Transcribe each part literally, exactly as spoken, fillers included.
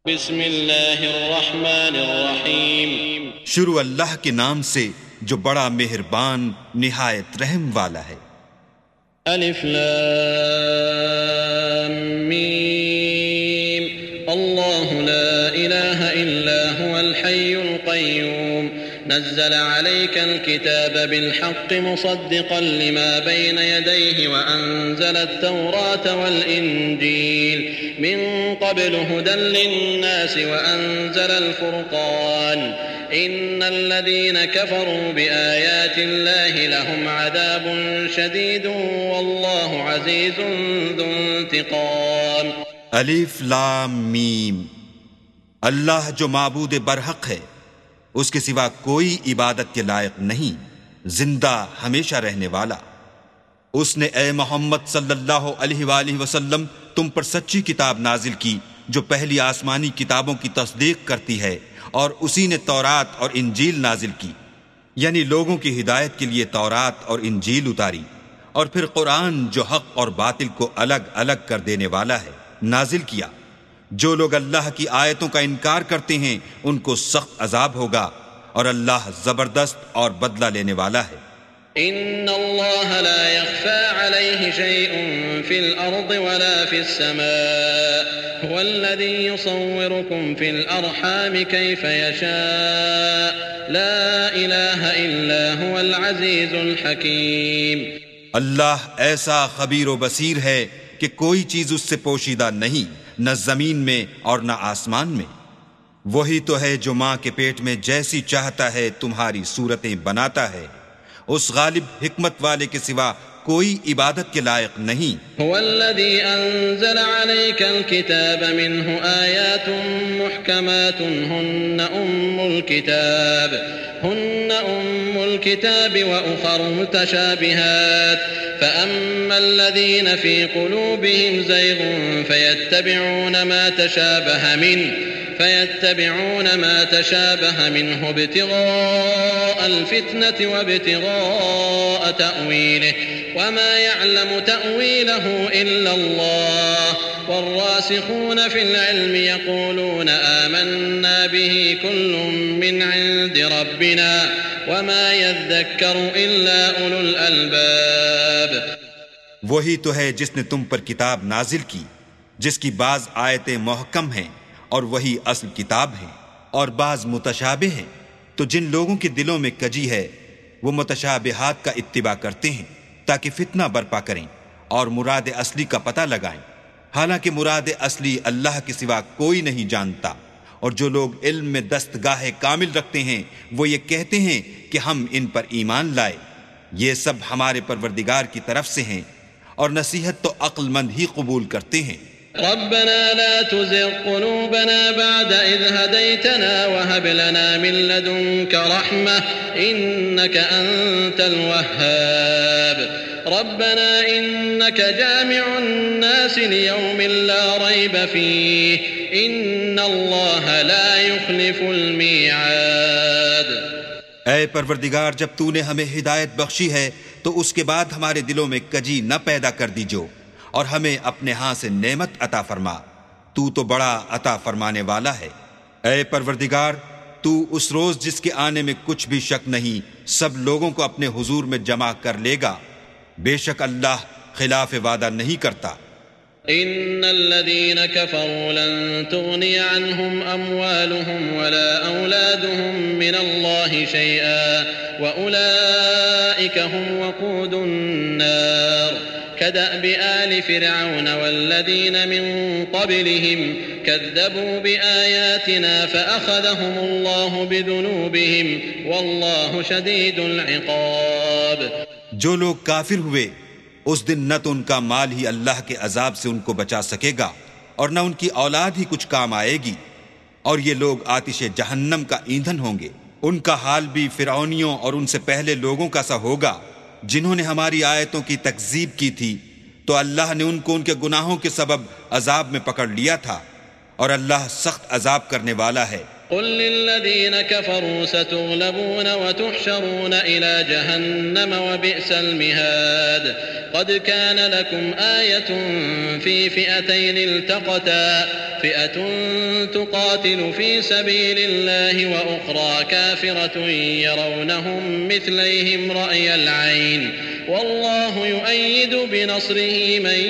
بسم اللہ الرحمن الرحیم، شروع اللہ کے نام سے جو بڑا مہربان نہایت رحم والا ہے۔ الف لام میم، اللہ لا الہ الا هو الحی القیوم، نزل عليك الكتاب بالحق مصدقا لما بين يديه وأنزل التوراة والإنجيل من قبل هدى للناس وأنزل الفرقان، إن الذين كفروا بآيات الله لهم عذاب شديد والله عزيز ذو انتقام۔ الف لام میم، اللہ جو معبود برحق ہے، اس کے سوا کوئی عبادت کے لائق نہیں، زندہ ہمیشہ رہنے والا۔ اس نے اے محمد صلی اللہ علیہ وآلہ وسلم تم پر سچی کتاب نازل کی جو پہلی آسمانی کتابوں کی تصدیق کرتی ہے، اور اسی نے تورات اور انجیل نازل کی، یعنی لوگوں کی ہدایت کے لیے تورات اور انجیل اتاری، اور پھر قرآن جو حق اور باطل کو الگ الگ کر دینے والا ہے نازل کیا۔ جو لوگ اللہ کی آیتوں کا انکار کرتے ہیں ان کو سخت عذاب ہوگا، اور اللہ زبردست اور بدلہ لینے والا ہے۔ ان اللہ لا يخفى عليه شيء في الارض ولا في السماء، هو الذي يصوركم في الارحام كيف يشاء، لا اله الا هو العزيز الحكيم۔ اللہ ایسا خبیر و بصیر ہے کہ کوئی چیز اس سے پوشیدہ نہیں، نہ زمین میں اور نہ آسمان میں۔ وہی تو ہے جو ماں کے پیٹ میں جیسی چاہتا ہے تمہاری صورتیں بناتا ہے، اس غالب حکمت والے کے سوا کوئی عبادت کے لائق نہیں۔ هو الذي انزل عليك الكتاب منه آيات محكمات هن ام الكتاب هن ام الكتاب واخر متشابهات، فأما الذين في قلوبهم زيغ فيتبعون ما تشابه منه فيتبعون ما تشابه منه ابتغاء الفتنة وابتغاء تأويله وما يعلم تأويله إلا الله، والراسخون في العلم يقولون آمنا به كل من عند ربنا وما يذكر إلا أولو الألباب۔ وہی تو ہے جس نے تم پر کتاب نازل کی جس کی بعض آیتیں محکم ہیں اور وہی اصل کتاب ہیں، اور بعض متشابہ ہیں، تو جن لوگوں کے دلوں میں کجی ہے وہ متشابہات کا اتباع کرتے ہیں تاکہ فتنہ برپا کریں اور مراد اصلی کا پتہ لگائیں، حالانکہ مراد اصلی اللہ کے سوا کوئی نہیں جانتا۔ اور جو لوگ علم میں دستگاہ کامل رکھتے ہیں وہ یہ کہتے ہیں کہ ہم ان پر ایمان لائے، یہ سب ہمارے پروردگار کی طرف سے ہیں، اور نصیحت تو عقل مند ہی قبول کرتے ہیں۔ ربنا لا تزغ قلوبنا بعد إذ هديتنا وهب لنا من لدنك رحمة إنك أنت الوهاب، ربنا إنك جامع الناس ليوم لا ريب فيه إن الله لا يخلف الميعاد۔ اے پروردگار، جب تو نے ہمیں ہدایت بخشی ہے تو اس کے بعد ہمارے دلوں میں کجی نہ پیدا کر دیجو، اور ہمیں اپنے ہاں سے نعمت عطا فرما، تو تو بڑا عطا فرمانے والا ہے۔ اے پروردگار، تو اس روز جس کے آنے میں کچھ بھی شک نہیں سب لوگوں کو اپنے حضور میں جمع کر لے گا، بے شک اللہ خلاف وعدہ نہیں کرتا۔ ان الذين كفروا لن تغني عنهم اموالهم ولا اولادهم من الله شيئا واولئك هم وقود النار، كدأب آل فرعون والذين من قبلهم كذبوا بآياتنا فأخذهم الله بذنوبهم والله شديد العقاب۔ جو لوگ کافر ہوئے اس دن نہ تو ان کا مال ہی اللہ کے عذاب سے ان کو بچا سکے گا اور نہ ان کی اولاد ہی کچھ کام آئے گی، اور یہ لوگ آتش جہنم کا ایندھن ہوں گے۔ ان کا حال بھی فرعونیوں اور ان سے پہلے لوگوں کا سا ہوگا جنہوں نے ہماری آیتوں کی تکذیب کی تھی، تو اللہ نے ان کو ان کے گناہوں کے سبب عذاب میں پکڑ لیا تھا، اور اللہ سخت عذاب کرنے والا ہے۔ قل للذين كفروا ستغلبون وتحشرون إلى جهنم وبئس المهاد قد كان لكم آية في فئتين التقتا فئة تقاتل في سبيل الله وأخرى كافرة يرونهم مثليهم رأي العين والله يؤيد بنصره من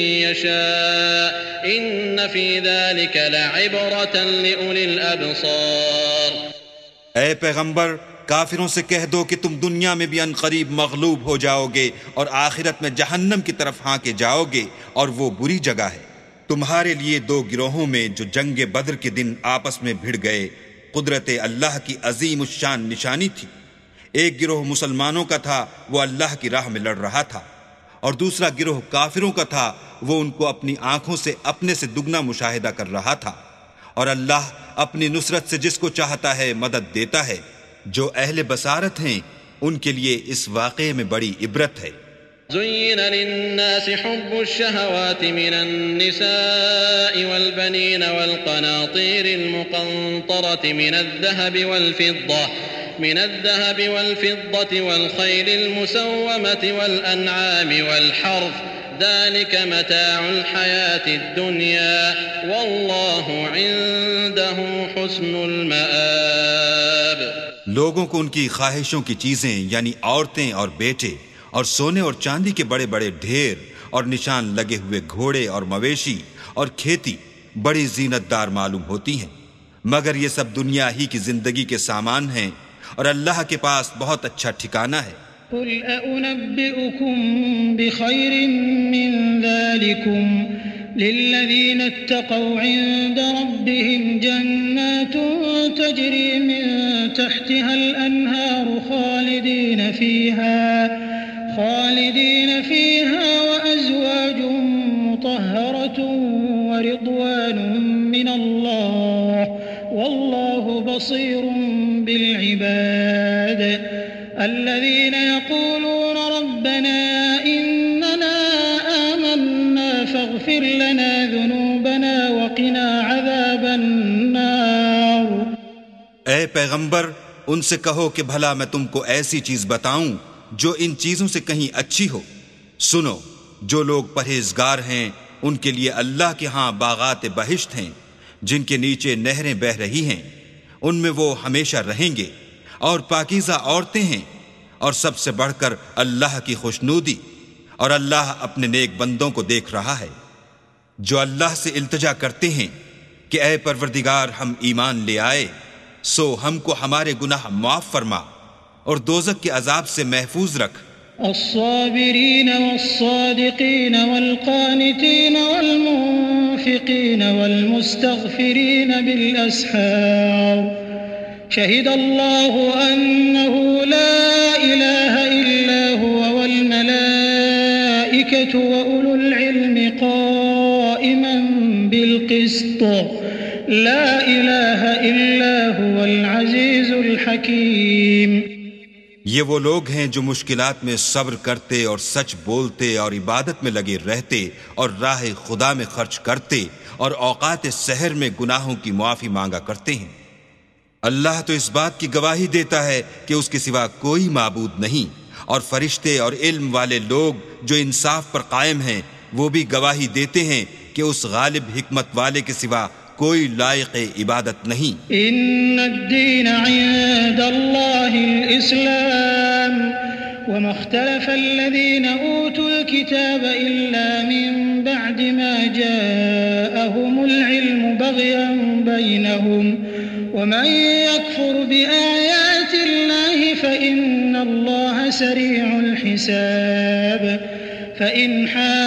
يشاء إن في ذلك لعبرة لأولي الأبصار. اے پیغمبر کافروں سے کہہ دو کہ تم دنیا میں بھی عنقریب مغلوب ہو جاؤ گے اور آخرت میں جہنم کی طرف ہانکے جاؤ گے اور وہ بری جگہ ہے. تمہارے لیے دو گروہوں میں جو جنگ بدر کے دن آپس میں بھڑ گئے قدرت اللہ کی عظیم الشان نشانی تھی. ایک گروہ مسلمانوں کا تھا وہ اللہ کی راہ میں لڑ رہا تھا اور دوسرا گروہ کافروں کا تھا وہ ان کو اپنی آنکھوں سے اپنے سے دگنا مشاہدہ کر رہا تھا. اور اللہ اپنی نصرت سے جس کو چاہتا ہے مدد دیتا ہے. جو اہل بصارت ہیں ان کے لیے اس واقعے میں بڑی عبرت ہے. زين للناس حب الشهوات من النساء والبنين والقناطير المقنطرة من الذهب والفضة من الذهب والفضة والخيل المسومة والأنعام والحرث ذلك متاع الحياة الدنيا والله عنده حسن المآب. لوگوں کو ان کی خواہشوں کی چیزیں یعنی عورتیں اور بیٹے اور سونے اور چاندی کے بڑے بڑے ڈھیر اور نشان لگے ہوئے گھوڑے اور مویشی اور کھیتی بڑی زینت دار معلوم ہوتی ہیں مگر یہ سب دنیا ہی کی زندگی کے سامان ہیں اور اللہ کے پاس بہت اچھا ٹھکانہ ہے. قل أنبئكم بخير من ذلكم للذين اتقوا عند ربهم جنات تجري من تحتها الأنهار خالدين فيها خالدين فيها وأزواج مطهرة ورضوان من الله والله بصير بالعباد. الذين يقولون ربنا إننا آمنا فاغفر لنا ذنوبنا وقنا عذاب النار. اے پیغمبر ان سے کہو کہ بھلا میں تم کو ایسی چیز بتاؤں جو ان چیزوں سے کہیں اچھی ہو. سنو جو لوگ پرہیزگار ہیں ان کے لیے اللہ کے ہاں باغات بہشت ہیں جن کے نیچے نہریں بہہ رہی ہیں ان میں وہ ہمیشہ رہیں گے اور پاکیزہ عورتیں ہیں اور سب سے بڑھ کر اللہ کی خوشنودی اور اللہ اپنے نیک بندوں کو دیکھ رہا ہے جو اللہ سے التجا کرتے ہیں کہ اے پروردگار ہم ایمان لے آئے سو ہم کو ہمارے گناہ معاف فرما اور دوزخ کے عذاب سے محفوظ رکھ. الصابرين والصادقين والقانتين والمنفقين والمستغفرين بالأسحار شهد الله أنه لا إله إلا هو والملائكة وأولو العلم قائما بالقسط لا إله إلا هو العزيز الحكيم. یہ وہ لوگ ہیں جو مشکلات میں صبر کرتے اور سچ بولتے اور عبادت میں لگے رہتے اور راہ خدا میں خرچ کرتے اور اوقات سحر میں گناہوں کی معافی مانگا کرتے ہیں. اللہ تو اس بات کی گواہی دیتا ہے کہ اس کے سوا کوئی معبود نہیں اور فرشتے اور علم والے لوگ جو انصاف پر قائم ہیں وہ بھی گواہی دیتے ہیں کہ اس غالب حکمت والے کے سوا کوئی لائق عبادت نہیں. ان الدین عند اللہ الاسلام وما اختلف الذين اوتوا الكتاب الا من بعد ما جاءهم العلم بغيا بينهم ومن يكفر بآيات الله فإن الله سريع الحساب. فإن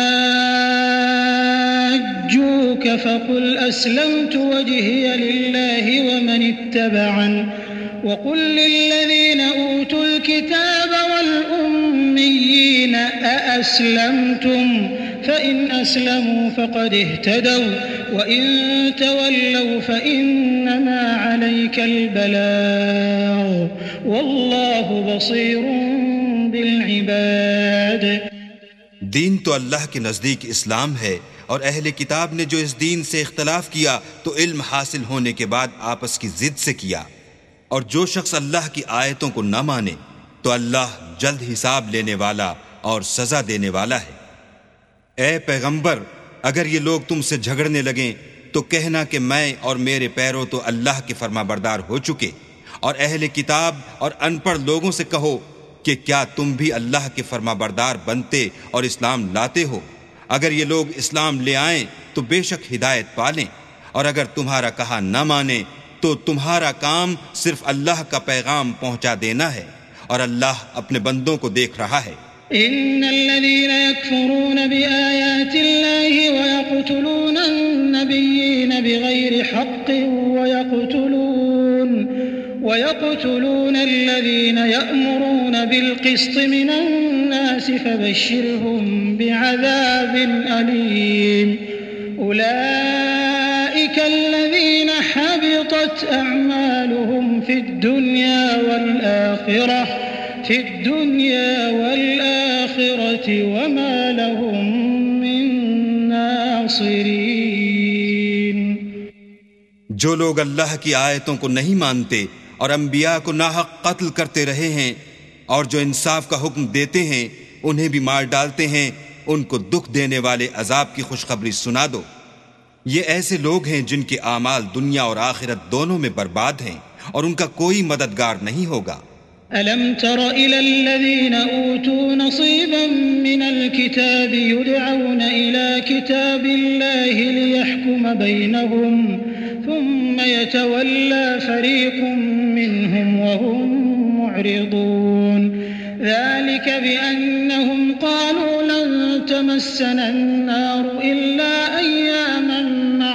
حاجوك فقل أسلمت وجهي لله ومن اتبعن وقل للذين أوتوا الكتاب والأميين أأسلمتم فإن أسلموا فقد اهتدوا وإن تولوا فإنما عليك البلاغ والله بصير بالعباد. دین تو اللہ کے نزدیک اسلام ہے، اور اہل کتاب نے جو اس دین سے اختلاف کیا تو علم حاصل ہونے کے بعد آپس کی ضد سے کیا، اور جو شخص اللہ کی آیتوں کو نہ مانے تو اللہ جلد حساب لینے والا اور سزا دینے والا ہے۔ اے پیغمبر، اگر یہ لوگ تم سے جھگڑنے لگیں تو کہنا کہ میں اور میرے پیرو تو اللہ کے فرما بردار ہو چکے، اور اہل کتاب اور ان پڑھ لوگوں سے کہو کہ کیا تم بھی اللہ کے فرما بردار بنتے اور اسلام لاتے ہو؟ اگر یہ لوگ اسلام لے آئیں تو بے شک ہدایت پالیں، اور اگر تمہارا کہا نہ مانے تو تمہارا کام صرف اللہ کا پیغام پہنچا دینا ہے، اور اللہ اپنے بندوں کو دیکھ رہا ہے۔ إن الذين يكفرون بآيات الله ويقتلون النبيين بغير حق ويقتلون ويقتلون الذين يأمرون بالقسط من الناس فبشرهم بعذاب أليم أولئك الذين حبطت أعمالهم في الدنيا والآخرة في الدنيا والآخرة وما لهم من ناصرين۔ جو لوگ اللہ کی آیتوں کو نہیں مانتے اور انبیاء کو ناحق قتل کرتے رہے ہیں، اور جو انصاف کا حکم دیتے ہیں انہیں بھی مار ڈالتے ہیں، ان کو دکھ دینے والے عذاب کی خوشخبری سنا دو۔ یہ ایسے لوگ ہیں جن کے اعمال دنیا اور آخرت دونوں میں برباد ہیں، اور ان کا کوئی مددگار نہیں ہوگا۔ ألم تر إلى الذين أوتوا نصيبا من الكتاب يدعون إلى كتاب الله ليحكم بينهم ثم يتولى فريق منهم وهم معرضون ذلك بأنهم قالوا لن تمسنا النار إلا أياما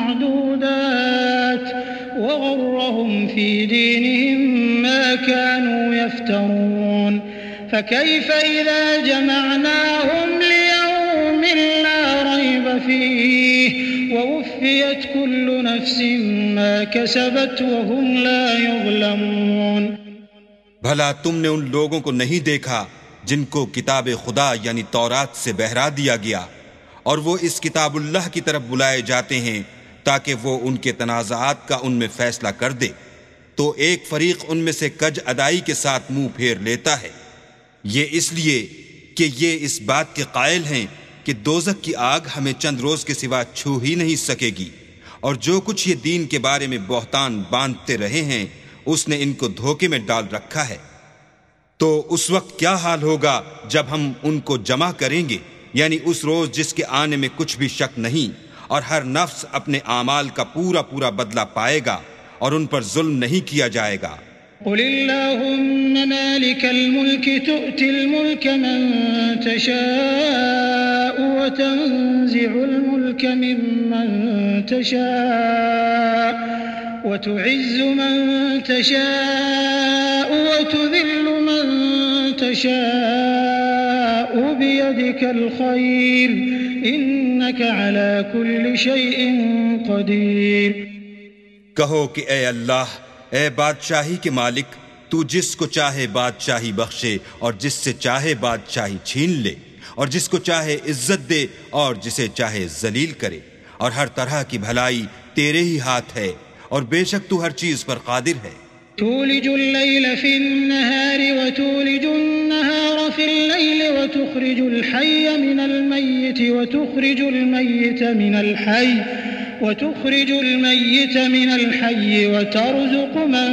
معدودات وغرهم في دينهم ما كانوا يفترون فكيف إذا جمعناهم ليوم لا ريب فيه ووفيت كل نفس ما كسبت وهم لا يظلمون۔ بھلا تم نے ان لوگوں کو نہیں دیکھا جن کو کتاب خدا یعنی تورات سے بہرا دیا گیا، اور وہ اس کتاب اللہ کی طرف بلائے جاتے ہیں تاکہ وہ ان کے تنازعات کا ان میں فیصلہ کر دے، تو ایک فریق ان میں سے کج ادائی کے ساتھ منہ پھیر لیتا ہے۔ یہ اس لیے کہ یہ اس بات کے قائل ہیں کہ دوزخ کی آگ ہمیں چند روز کے سوا چھو ہی نہیں سکے گی، اور جو کچھ یہ دین کے بارے میں بہتان باندھتے رہے ہیں اس نے ان کو دھوکے میں ڈال رکھا ہے۔ تو اس وقت کیا حال ہوگا جب ہم ان کو جمع کریں گے، یعنی اس روز جس کے آنے میں کچھ بھی شک نہیں، اور ہر نفس اپنے اعمال کا پورا پورا بدلہ پائے گا، اور ان پر ظلم نہیں کیا جائے گا۔ قل اللهم مالك الملك تؤتي الملك من تشاء وتنزع الملك ممن تشاء وتعز من تشاء وتذل من تشاء بيدك الخير إنك على كل شيء قدير۔ کہو کہ اے اللہ، اے بادشاہی کے مالک، تو جس کو چاہے بادشاہی بخشے اور جس سے چاہے بادشاہی چھین لے، اور جس کو چاہے عزت دے اور جسے چاہے ذلیل کرے، اور ہر طرح کی بھلائی تیرے ہی ہاتھ ہے، اور بے شک تو ہر چیز پر قادر ہے۔ تولج الليل في النهار وتولج النهار في الليل وتخرج الحي من الميت وتخرج الميت من الحي وتخرج الميت من الحي وترزق من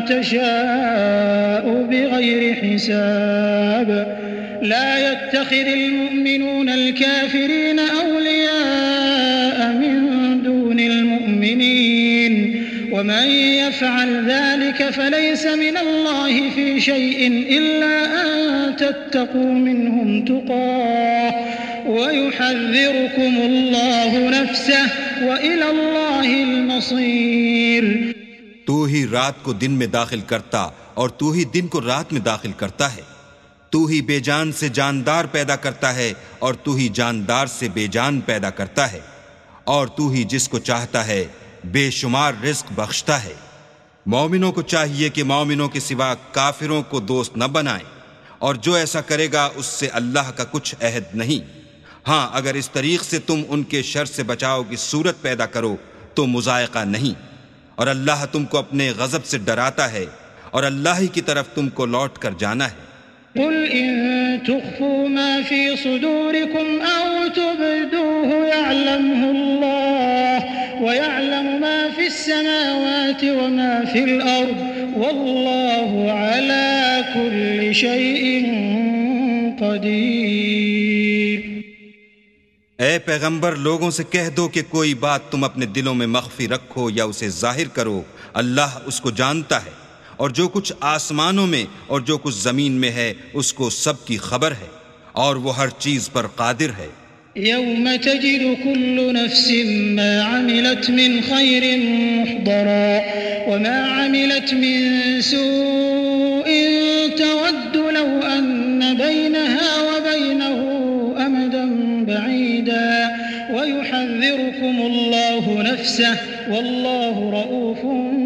تشاء بغير حساب لا يتخذ المؤمنون الكافرين أولياء من دون المؤمنين ومن يفعل ذلك فليس من الله في شيء إلا أن تتقوا منهم تقاه ويحذركم الله نفسه وإلى الله المصير۔ تو ہی رات کو دن میں داخل کرتا اور تو ہی دن کو رات میں داخل کرتا ہے، تو ہی بے جان سے جاندار پیدا کرتا ہے اور تو ہی جاندار سے بے جان پیدا کرتا ہے، اور تو ہی جس کو چاہتا ہے بے شمار رزق بخشتا ہے۔ مومنوں کو چاہیے کہ مومنوں کے سوا کافروں کو دوست نہ بنائیں، اور جو ایسا کرے گا اس سے اللہ کا کچھ عہد نہیں، ہاں اگر اس طریق سے تم ان کے شر سے بچاؤ کی صورت پیدا کرو تو مذائقہ نہیں، اور اللہ تم کو اپنے غضب سے ڈراتا ہے، اور اللہ ہی کی طرف تم کو لوٹ کر جانا ہے۔ قل إن تخفوا ما في صدوركم أو تبدوه يعلمه الله ويعلم ما في السماوات وما في الأرض والله على كل شيء قدير۔ اے پیغمبر، لوگوں سے کہہ دو کہ کوئی بات تم اپنے دلوں میں مخفی رکھو یا اسے ظاہر کرو، اللہ اس کو جانتا ہے، اور جو کچھ آسمانوں میں اور جو کچھ زمین میں ہے اس کو سب کی خبر ہے، اور وہ ہر چیز پر قادر ہے۔ يوم تجد كل نفس ما عملت من خير محضرا وما عملت من سوء تود لو أن بينها وبينه أمدا بعيدا ويحذركم الله نفسه والله رؤوف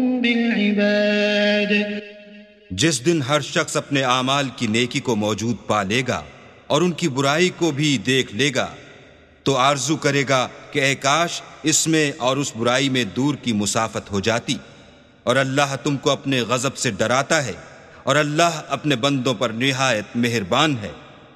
بالعباد۔ جس دن ہر شخص اپنے اعمال کی نیکی کو موجود پا لے گا اور ان کی برائی کو بھی دیکھ لے گا تو آرزو کرے گا کہ اے کاش اس میں اور اس برائی میں دور کی مسافت ہو جاتی، اور اللہ تم کو اپنے غضب سے ڈراتا ہے، اور اللہ اپنے بندوں پر نہایت مہربان ہے۔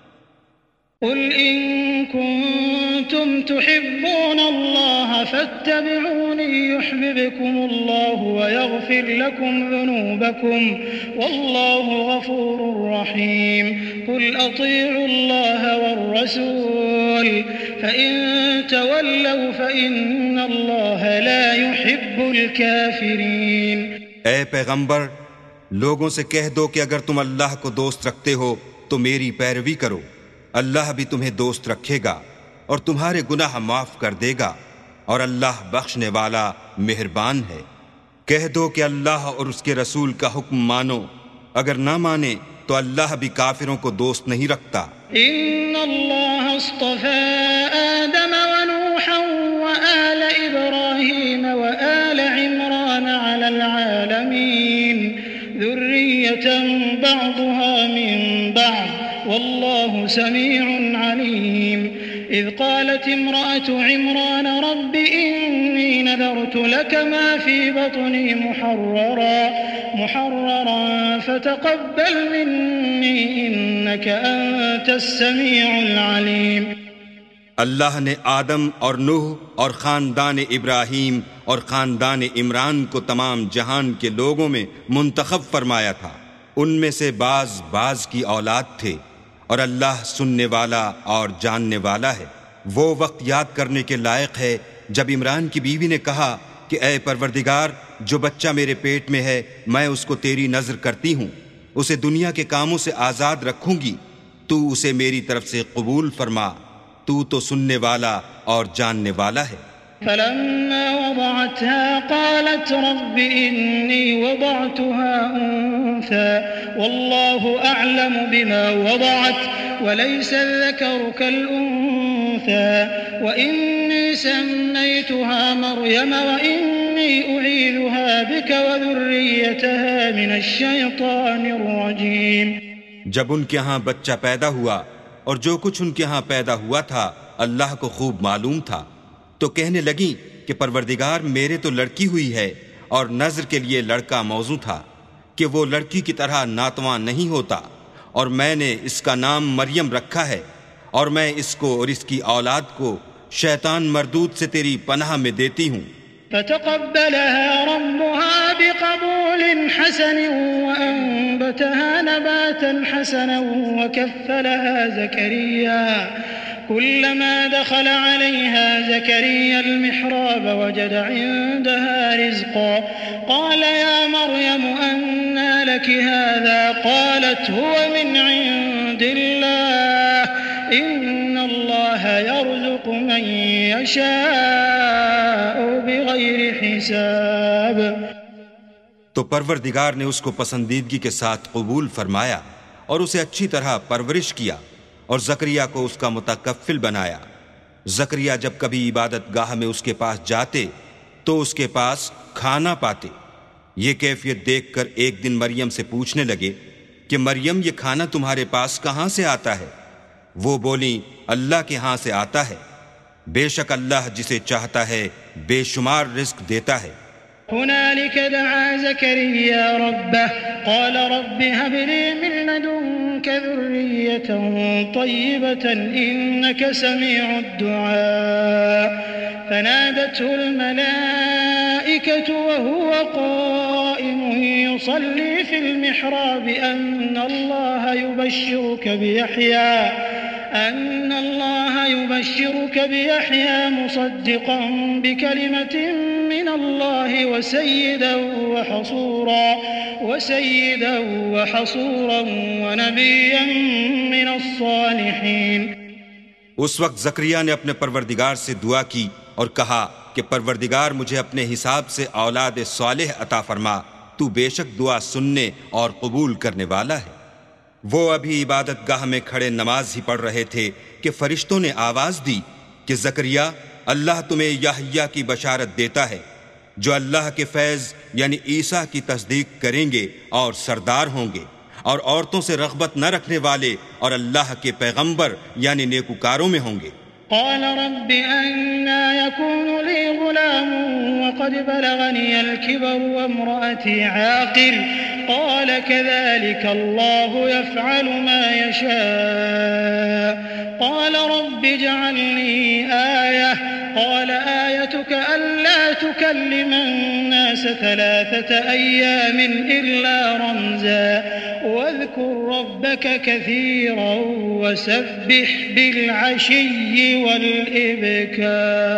قل إن كنتم تحبون الله فاتبعوني يحببكم الله ويغفر لكم ذنوبكم والله غفور رحيم قل أطيعوا الله والرسول فإن تولوا فإن الله لا يحب الكافرين۔ اے پیغمبر، لوگوں سے کہہ دو کہ اگر تم اللہ کو دوست رکھتے ہو تو میری پیروی کرو، اللہ بھی تمہیں دوست رکھے گا اور تمہارے گناہ معاف کر دے گا، اور اللہ بخشنے والا مہربان ہے۔ کہہ دو کہ اللہ اور اس کے رسول کا حکم مانو، اگر نہ مانے تو اللہ بھی کافروں کو دوست نہیں رکھتا۔ ان اللہ اصطفى آدم ونوحا وآل ابراہیم وآل عمران على العالمین ذریة بعضها من بعض والله سميع عليم۔ إذ قالت امرأة عمران رب إني نذرت لك ما في بطني محررا محررا فتقبل مني إنك أنت السميع العليم۔ اللہ نے آدم اور نوح اور خاندان ابراہیم اور خاندان عمران کو تمام جہان کے لوگوں میں منتخب فرمایا تھا، ان میں سے بعض بعض کی اولاد تھے، اور اللہ سننے والا اور جاننے والا ہے۔ وہ وقت یاد کرنے کے لائق ہے جب عمران کی بیوی نے کہا کہ اے پروردگار، جو بچہ میرے پیٹ میں ہے میں اس کو تیری نذر کرتی ہوں، اسے دنیا کے کاموں سے آزاد رکھوں گی، تو اسے میری طرف سے قبول فرما، تو تو سننے والا اور جاننے والا ہے۔ فلما وضعتها قالت رب إني وضعتها أنثى والله أعلم بما وضعت وليس الذكر كالأنثى وإني سميتها مريم وإني أعيذها بك وذريتها من الشيطان الرجيم۔ جب ان کے ہاں بچہ پیدا ہوا اور جو کچھ ان کے ہاں پیدا ہوا تھا اللہ کو خوب معلوم تھا، تو کہنے لگیں کہ پروردگار میرے تو لڑکی ہوئی ہے، اور نذر کے لیے لڑکا موضوع تھا کہ وہ لڑکی کی طرح ناتواں نہیں ہوتا، اور میں نے اس کا نام مریم رکھا ہے، اور میں اس کو اور اس کی اولاد کو شیطان مردود سے تیری پناہ میں دیتی ہوں۔ فتقبلها ربها بقبول حسن وأنبتها نباتا حسنا وكفلها زكريا كلما دخل عليها زكريا المحراب وجد عندها رزقا قال يا مريم أنى لك هذا قالت هو من عند الله إن الله يرزق من يشاء بغير حساب۔ تو پروردگار نے اس کو پسندیدگی کے ساتھ قبول فرمایا اور اسے اچھی طرح پرورش کیا، اور زکریا کو اس کا متکفل بنایا۔ زکریا جب کبھی عبادت گاہ میں اس کے پاس جاتے تو اس کے پاس کھانا پاتے۔ یہ کیفیت دیکھ کر ایک دن مریم سے پوچھنے لگے کہ مریم، یہ کھانا تمہارے پاس کہاں سے آتا ہے؟ وہ بولیں اللہ کے ہاں سے آتا ہے، بے شک اللہ جسے چاہتا ہے بے شمار رزق دیتا ہے۔ هنالك دعا زكريا ربه قال رب هب لي من لدنك ذرية طيبة إنك سميع الدعاء فنادته الملائكة وهو قائم يصلي في المحراب أن الله يبشرك بيحيى أن الله يبشرك بيحيى مصدقا بكلمة من الله وسيدا وحصورا وسيدا وحصورا ونبيا من الصالحين۔ اس وقت زکریا نے اپنے پروردگار سے دعا کی اور کہا کہ پروردگار مجھے اپنے حساب سے اولاد صالح عطا فرما، تو بے شک دعا سننے اور قبول کرنے والا ہے۔ وہ ابھی عبادت گاہ میں کھڑے نماز ہی پڑھ رہے تھے کہ فرشتوں نے آواز دی کہ زکریا، اللہ تمہیں یحییٰ کی بشارت دیتا ہے جو اللہ کے فیض یعنی عیسیٰ کی تصدیق کریں گے اور سردار ہوں گے اور عورتوں سے رغبت نہ رکھنے والے اور اللہ کے پیغمبر یعنی نیکوکاروں میں ہوں گے۔ قال رب أنا يكون لي غلام وقد بلغني الكبر وامرأتي عاقر قال كذلك الله يفعل ما يشاء قال رب اجعل لي آية قال آيتك ألا تكلم الناس ثلاثة أيام إلا رمزا واذكر ربك كثيرا وسبح بالعشي والإبكار۔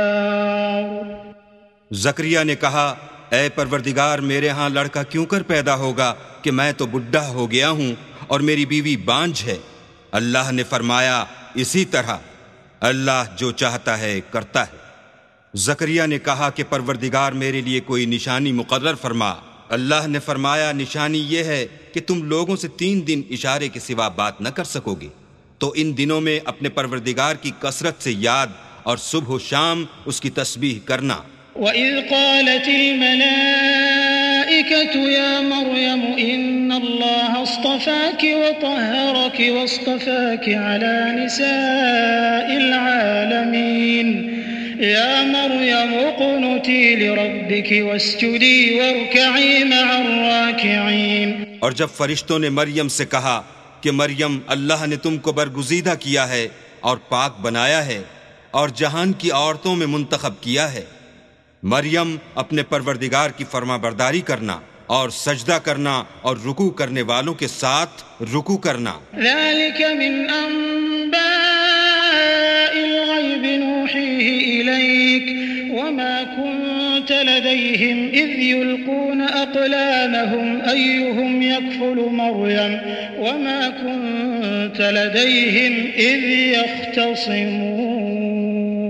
زکریا نے کہا اے پروردگار میرے ہاں لڑکا کیوں کر پیدا ہوگا کہ میں تو بڈھا ہو گیا ہوں اور میری بیوی بانجھ ہے۔ اللہ نے فرمایا اسی طرح اللہ جو چاہتا ہے کرتا ہے۔ زکریا نے کہا کہ پروردگار میرے لیے کوئی نشانی مقرر فرما۔ اللہ نے فرمایا نشانی یہ ہے کہ تم لوگوں سے تین دن اشارے کے سوا بات نہ کر سکو گے، تو ان دنوں میں اپنے پروردگار کی کثرت سے یاد اور صبح و شام اس کی تسبیح کرنا۔ وَإِذْ قَالَتِ الْمَلَائِكَةُ يَا مَرْيَمُ إِنَّ اللَّهَ اصْطَفَاكِ وَطَهَّرَكِ وَاصْطَفَاكِ عَلَى نِسَاءِ الْعَالَمِينَ يَا مَرْيَمُ اقْنُتِي لِرَبِّكِ وَاسْجُدِي وَارْكَعِي مَعَ الرَّاكِعِينَ۔ اور جب فرشتوں نے مریم سے کہا کہ مریم اللہ نے تم کو برگزیدہ کیا ہے اور پاک بنایا ہے اور جہان کی عورتوں میں منتخب کیا ہے، مریم اپنے پروردگار کی فرما برداری کرنا اور سجدہ کرنا اور رکوع کرنے والوں کے ساتھ رکوع کرنا۔ ذلك من انباء الغیب نوحیہ الیک وما كنت لديهم اذ يلقون اقلامهم ايهم يكفل مريم وما كنت لديهم اذ يختصمون۔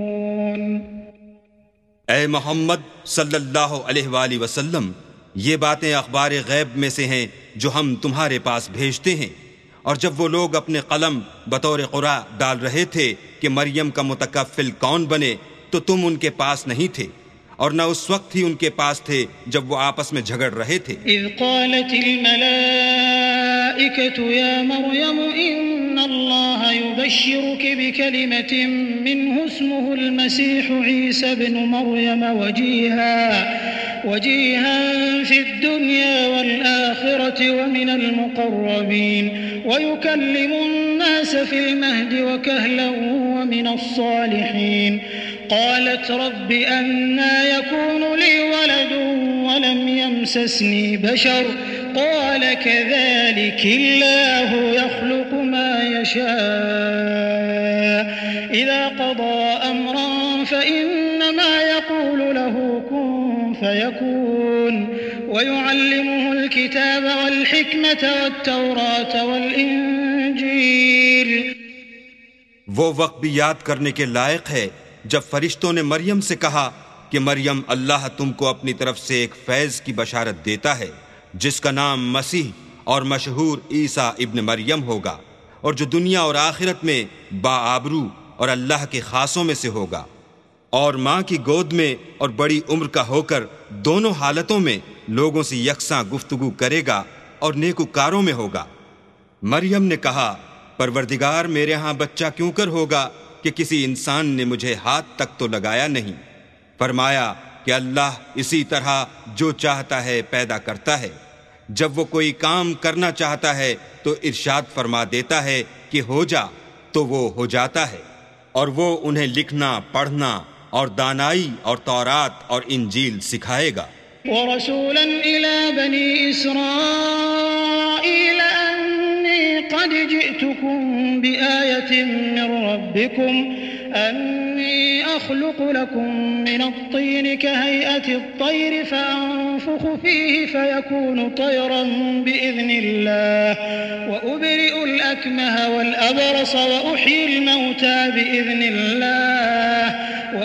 اے محمد صلی اللہ علیہ وآلہ وسلم، یہ باتیں اخبار غیب میں سے ہیں جو ہم تمہارے پاس بھیجتے ہیں، اور جب وہ لوگ اپنے قلم بطور قرآ ڈال رہے تھے کہ مریم کا متکفل کون بنے تو تم ان کے پاس نہیں تھے، اور نہ اس وقت ہی ان کے پاس تھے جب وہ آپس میں جھگڑ رہے تھے۔ اذ قالت الملائکة یا مریم ان اللہ یبشرک بکلمة منه اسمه المسیح عیسی بن مریم وجیہا وجيها في الدنيا والآخرة ومن المقربين ويكلم الناس في المهد وكهلا ومن الصالحين قالت رب أنى يكون لي ولد ولم يمسسني بشر قال كذلك الله يخلق ما يشاء إذا قضى أمرا فإنما يقول له كن فيكون ويعلمه الكتاب والحكمة والتوراة والإنجيل۔ وہ وقت بھی یاد کرنے کے لائق ہے جب فرشتوں نے مریم سے کہا کہ مریم اللہ تم کو اپنی طرف سے ایک فیض کی بشارت دیتا ہے جس کا نام مسیح اور مشہور عیسیٰ ابن مریم ہوگا، اور جو دنیا اور آخرت میں باآبرو اور اللہ کے خاصوں میں سے ہوگا، اور ماں کی گود میں اور بڑی عمر کا ہو کر دونوں حالتوں میں لوگوں سے یکساں گفتگو کرے گا اور نیکوکاروں میں ہوگا۔ مریم نے کہا پروردگار میرے ہاں بچہ کیوں کر ہوگا کہ کسی انسان نے مجھے ہاتھ تک تو لگایا نہیں۔ فرمایا کہ اللہ اسی طرح جو چاہتا ہے پیدا کرتا ہے، جب وہ کوئی کام کرنا چاہتا ہے تو ارشاد فرما دیتا ہے کہ ہو جا، تو وہ ہو جاتا ہے، اور وہ انہیں لکھنا، پڑھنا اور دانائی اور تورات اور انجیل سکھائے گا۔ ورسولا إلى بني إسرائيل أني قد جئتكم بآية من ربكم أني أخلق لكم من الطين كهيئة الطير فأنفخ فيه فيكون طيرا بإذن الله وأبرئ الأكمه والأبرص وأحيي الموتى بإذن الله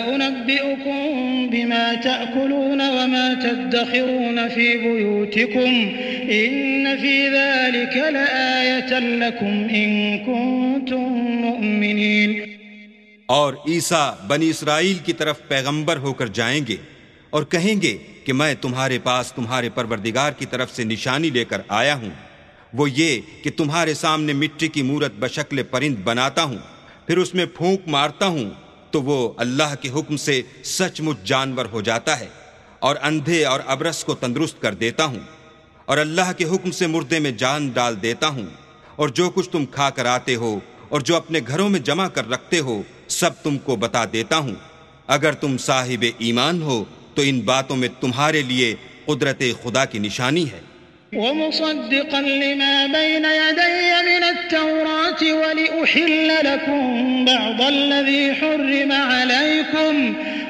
وأنبئكم بما تأكلون وما تدخرون في بيوتكم إن في ذلك لآية لكم إن كنتم مؤمنين۔ اور عیسیٰ بنی اسرائیل کی طرف پیغمبر ہو کر جائیں گے اور کہیں گے کہ میں تمہارے پاس تمہارے پروردگار کی طرف سے نشانی لے کر آیا ہوں، وہ یہ کہ تمہارے سامنے مٹی کی مورت بشکل پرند بناتا ہوں، پھر اس میں پھونک مارتا ہوں تو وہ اللہ کے حکم سے سچ مچ جانور ہو جاتا ہے، اور اندھے اور ابرص کو تندرست کر دیتا ہوں، اور اللہ کے حکم سے مردے میں جان ڈال دیتا ہوں، اور جو کچھ تم کھا کر آتے ہو اور جو اپنے گھروں میں جمع کر رکھتے ہو سب تم کو بتا دیتا ہوں۔ اگر تم صاحب ایمان ہو تو ان باتوں میں تمہارے لیے قدرت خدا کی نشانی ہے۔ ومصدقا لما بين يدي من التوراة ولأحل لكم بعض الذي حرم عليكم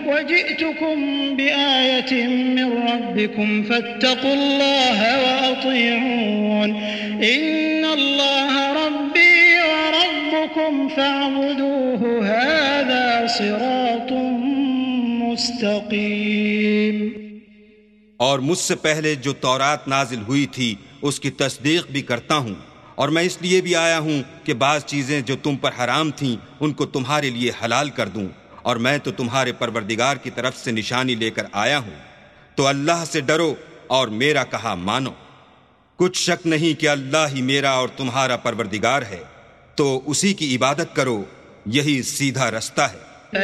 وجئتكم بآية من ربكم فاتقوا الله وأطيعون إن الله ربي وربكم فاعبدوه هذا صراط مستقيم۔ اور مجھ سے پہلے جو تورات نازل ہوئی تھی اس کی تصدیق بھی کرتا ہوں، اور میں اس لیے بھی آیا ہوں کہ بعض چیزیں جو تم پر حرام تھیں ان کو تمہارے لیے حلال کر دوں، اور میں تو تمہارے پروردگار کی طرف سے نشانی لے کر آیا ہوں، تو اللہ سے ڈرو اور میرا کہا مانو۔ کچھ شک نہیں کہ اللہ ہی میرا اور تمہارا پروردگار ہے، تو اسی کی عبادت کرو، یہی سیدھا رستہ ہے۔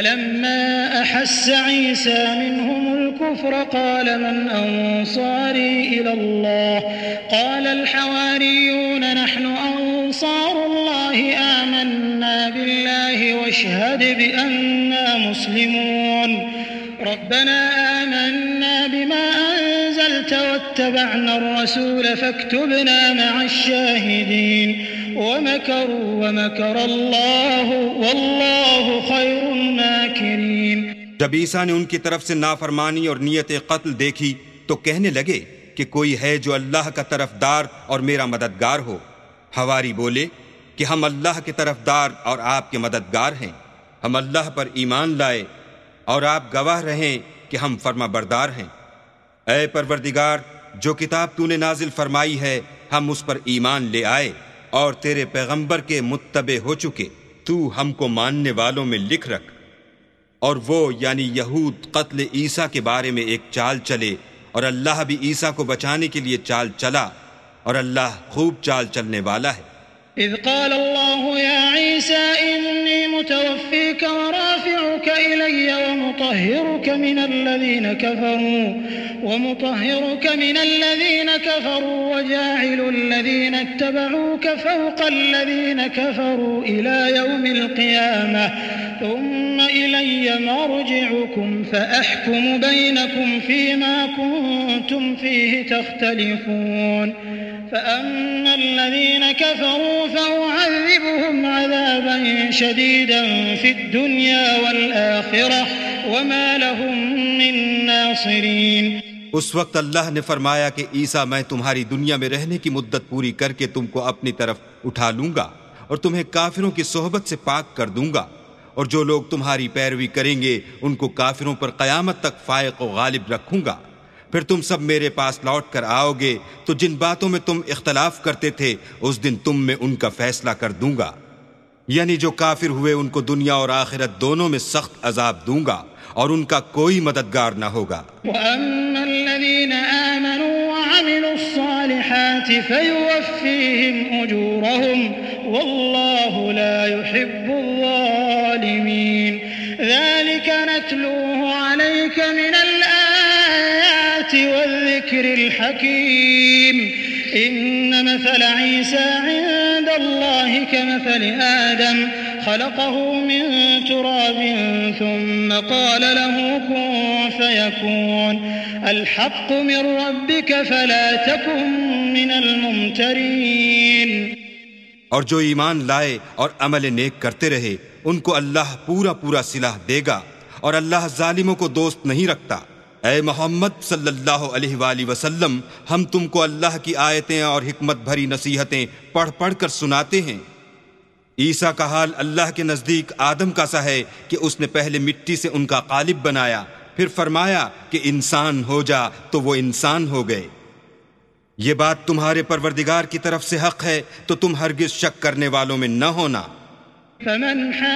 فلما أحس عيسى منهم الكفر قال من أنصاري إلى الله قال الحواريون نحن أنصار الله آمنا بالله واشهد بأننا مسلمون ربنا آمنا بما أنزلت واتبعنا الرسول فاكتبنا مع الشاهدين ومكروا ومكر الله والله خير الماكرين۔ جب عیسیٰ نے ان کی طرف سے نافرمانی اور نیت قتل دیکھی تو کہنے لگے کہ کوئی ہے جو اللہ کا طرفدار اور میرا مددگار ہو۔ حواری بولے کہ ہم اللہ کے طرفدار اور آپ کے مددگار ہیں، ہم اللہ پر ایمان لائے اور آپ گواہ رہیں کہ ہم فرما بردار ہیں۔ اے پروردگار، جو کتاب تو نے نازل فرمائی ہے ہم اس پر ایمان لے آئے اور تیرے پیغمبر کے متبع ہو چکے، تو ہم کو ماننے والوں میں لکھ رکھ۔ اور وہ یعنی یہود قتل عیسیٰ کے بارے میں ایک چال چلے، اور اللہ بھی عیسیٰ کو بچانے کے لیے چال چلا، اور اللہ خوب چال چلنے والا ہے۔ إذ قال الله يا عيسى إني متوفيك ورافعك إلي ومطهرك من الذين كفروا ومطهرك من الذين كفروا وجاعل الذين اتبعوك فوق الذين كفروا إلى يوم القيامة ثم إلي مرجعكم فأحكم بينكم فيما كنتم فيه تختلفون فأما الذين كفروا فأعذبهم عذابا شديدا في الدنيا والآخرة وما لهم من ناصرين۔ اس وقت اللہ نے فرمایا کہ عیسیٰ میں تمہاری دنیا میں رہنے کی مدت پوری کر کے تم کو اپنی طرف اٹھا لوں گا اور تمہیں کافروں کی صحبت سے پاک کر دوں گا، اور جو لوگ تمہاری پیروی کریں گے ان کو کافروں پر قیامت تک فائق و غالب رکھوں گا۔ پھر تم سب میرے پاس لوٹ کر آؤ گے تو جن باتوں میں تم اختلاف کرتے تھے اس دن تم میں ان کا فیصلہ کر دوں گا، یعنی جو کافر ہوئے ان کو دنیا اور آخرت دونوں میں سخت عذاب دوں گا اور ان کا کوئی مددگار نہ ہوگا۔ وَأَمَّا الَّذِينَ آمَنُوا وَعَمِلُوا الصَّالِحَاتِ فَيُوَفِّيهِمْ أُجُورَهُمْ وَاللَّهُ لَا يُحِبُّ الظَّالِمِينَ۔ عليك من الآيات والذكر الحكيم إن مثل عيسى عند الله كمثل آدم خلقه من تراب ثم قال له كن فيكون الحق من ربك فلا تكن من الممترين. اور جو ایمان لائے اور عمل نیک کرتے رہے ان کو اللہ پورا پورا صلاح دے گا، اور اللہ ظالموں کو دوست نہیں رکھتا. اے محمد صلی اللہ علیہ وآلہ وسلم، ہم تم کو اللہ کی آیتیں اور حکمت بھری نصیحتیں پڑھ پڑھ کر سناتے ہیں. عیسیٰ کا حال اللہ کے نزدیک آدم کا سا ہے کہ اس نے پہلے مٹی سے ان کا قالب بنایا، پھر فرمایا کہ انسان ہو جا تو وہ انسان ہو گئے. یہ بات تمہارے پروردگار کی طرف سے حق ہے تو تم ہرگز شک کرنے والوں میں نہ ہونا. فمن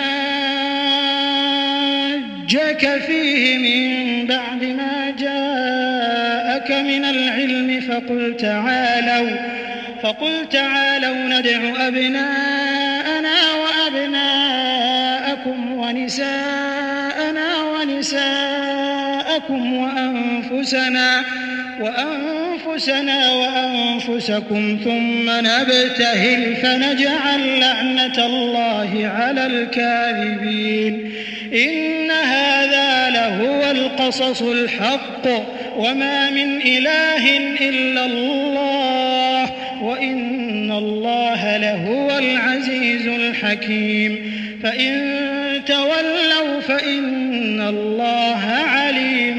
حاجك فيه من بعد ما جاءك من العلم فقل تعالوا فقل تعالوا ندع أبناءنا وأبناءكم ونساءنا ونساءكم وأنفسنا وأنفسنا وأنفسكم ثم نبتهل فنجعل لعنة الله على الكاذبين إن هذا لهو القصص الحق وما من إله إلا الله وإن الله لهو العزيز الحكيم فإن تولوا فإن الله عليم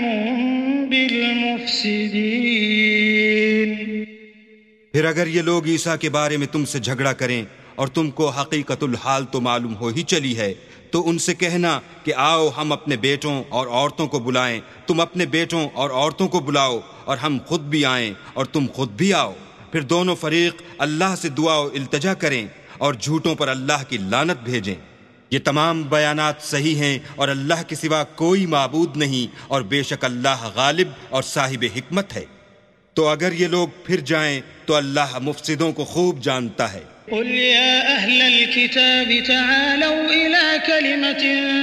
بالمفسدين. پھر اگر یہ لوگ عیسیٰ کے بارے میں تم سے جھگڑا کریں اور تم کو حقیقت الحال تو معلوم ہو ہی چلی ہے، تو ان سے کہنا کہ آؤ ہم اپنے بیٹوں اور عورتوں کو بلائیں، تم اپنے بیٹوں اور عورتوں کو بلاؤ اور ہم خود بھی آئیں اور تم خود بھی آؤ. پھر دونوں فریق اللہ سے دعا و التجا کریں اور جھوٹوں پر اللہ کی لعنت بھیجیں. یہ تمام بیانات صحیح ہیں اور اللہ کے سوا کوئی معبود نہیں، اور بے شک اللہ غالب اور صاحب حکمت ہے. تو اگر یہ لوگ پھر جائیں تو اللہ مفسدوں کو خوب جانتا ہے. قل يا أهل الكتاب تعالوا إلى كلمة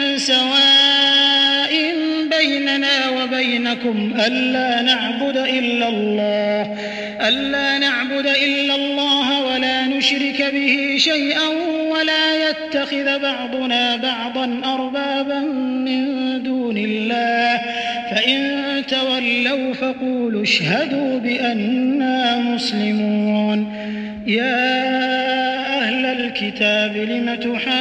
سواء بيننا وبينكم ألا نعبد إلا الله ألا نعبد إلا الله ولا نشرك به شيئا ولا يتخذ بعضنا بعضا أربابا من دون الله فإن تولوا فقولوا اشهدوا بأننا مسلمون. يا أهل الكتاب لم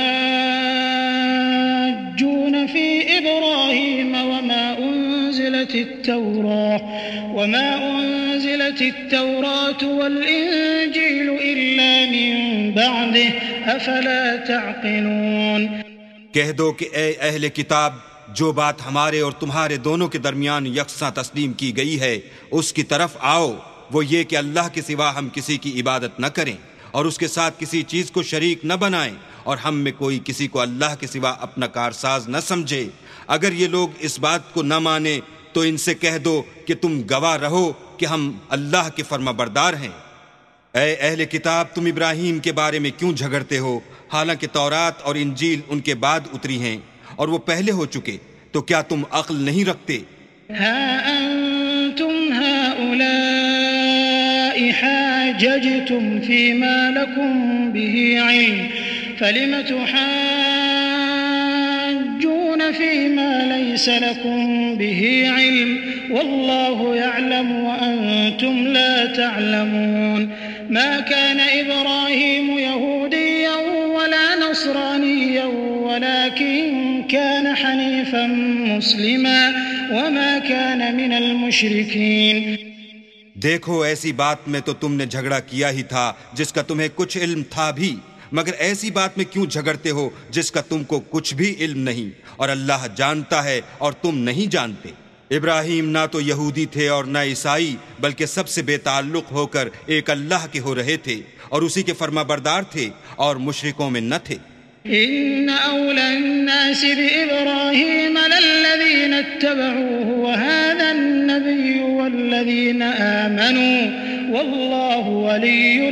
تحاجون في إبراهيم وما أنزلت التوراة وما أنزلت التوراة والإنجيل إلا من بعده أفلا تعقلون. کہہ دو کہ اے اہل کتاب، جو بات ہمارے اور تمہارے دونوں کے درمیان یکساں تسلیم کی گئی ہے اس کی طرف آؤ. وہ یہ کہ اللہ کے سوا ہم کسی کی عبادت نہ کریں اور اس کے ساتھ کسی چیز کو شریک نہ بنائیں، اور ہم میں کوئی کسی کو اللہ کے سوا اپنا کارساز نہ سمجھے. اگر یہ لوگ اس بات کو نہ مانیں تو ان سے کہہ دو کہ تم گواہ رہو کہ ہم اللہ کے فرما بردار ہیں. اے اہل کتاب، تم ابراہیم کے بارے میں کیوں جھگڑتے ہو حالانکہ تورات اور انجیل ان کے بعد اتری ہیں اور وہ پہلے ہو چکے؟ تو کیا تم عقل نہیں رکھتے؟ ہا انتم هؤلاء حاججتم فيما لكم به علم فلم تحاجون فيما ليس لكم به علم والله يعلم وأنتم لا تعلمون. ما كان إبراهيم يهوديا ولا نصرانيا ولكن كان حنيفا مسلما وما كان من المشركين. دیکھو، ایسی بات میں تو تم نے جھگڑا کیا ہی تھا جس کا تمہیں کچھ علم تھا بھی، مگر ایسی بات میں کیوں جھگڑتے ہو جس کا تم کو کچھ بھی علم نہیں، اور اللہ جانتا ہے اور تم نہیں جانتے. ابراہیم نہ تو یہودی تھے اور نہ عیسائی، بلکہ سب سے بے تعلق ہو کر ایک اللہ کے ہو رہے تھے اور اسی کے فرما بردار تھے اور مشرکوں میں نہ تھے. إن أولى الناس بإبراهيم للذين اتبعوه وهذا النبي والذين آمنوا والله ولي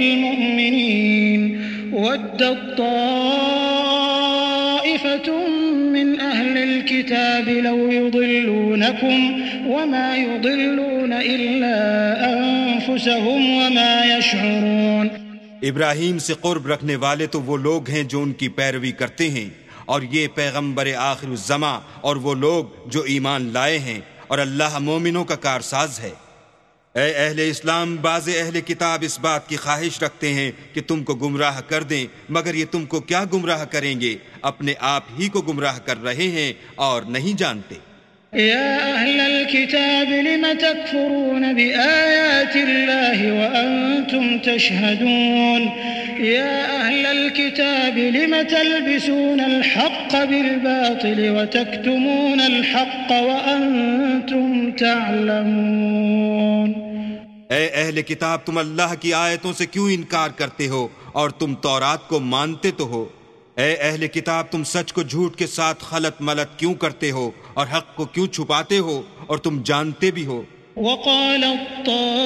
المؤمنين. ودت طائفة من أهل الكتاب لو يضلونكم وما يضلون إلا أنفسهم وما يشعرون. ابراہیم سے قرب رکھنے والے تو وہ لوگ ہیں جو ان کی پیروی کرتے ہیں، اور یہ پیغمبر آخر الزماں اور وہ لوگ جو ایمان لائے ہیں، اور اللہ مومنوں کا کارساز ہے. اے اہل اسلام، بعض اہل کتاب اس بات کی خواہش رکھتے ہیں کہ تم کو گمراہ کر دیں، مگر یہ تم کو کیا گمراہ کریں گے؟ اپنے آپ ہی کو گمراہ کر رہے ہیں اور نہیں جانتے. يا أهل الكتاب لم تكفرون بآيات الله وأنتم تشهدون يا أهل الكتاب لم تلبسون الحق بالباطل وتكتمون الحق وأنتم تعلمون. اے اہل کتاب، تم اللہ کی آیتوں سے کیوں انکار کرتے ہو اور تم تورات کو مانتے تو ہو؟ اے اہل کتاب، تم سچ کو جھوٹ کے ساتھ خلط ملط کیوں کرتے ہو اور حق کو کیوں چھپاتے ہو اور تم جانتے بھی ہو؟ وقالت